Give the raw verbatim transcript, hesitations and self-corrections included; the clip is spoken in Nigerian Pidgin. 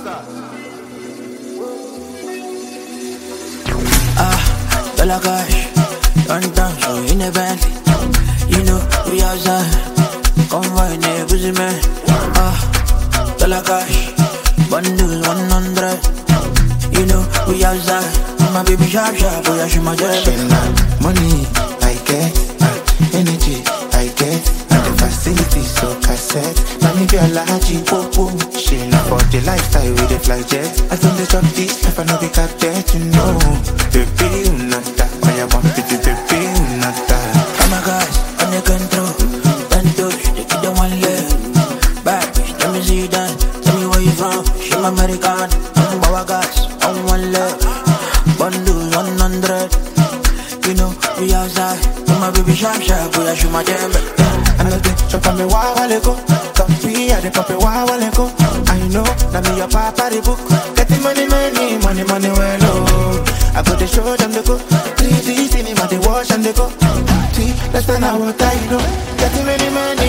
Ah, dollar cash, run down, so in a Bentley. You know, we outside, come by neighbors, man. Ah, dollar cash, bundles one hundred. You know, we outside, my baby sharp sharp, boy, I shoot my jet. Money, I get, uh, energy, I get, and the facilities, so cassette. Money be a large, boom, boom. She love for the lifestyle with the fly jet. I don't let up this, if I know we got that, you know. Baby, not that, I want to be baby, not that. Oh my gosh, on the control, don't touch, they keep them one leg. Bad bitch, let me see that, tell me where you from. She my American, I'm Bawa gas, on one leg. Bundle one hundred. You know, we outside, with my baby sharp sharp, boy, I shoot my damn. I know they jump on me while I go. Come free, I dey pop it while I go. I know, now me your papa the book. Getting money, money, money, money, well, oh. I go to show them the go. three D cinema, they watch and they go. See, let's turn out what I know. Getting money, money.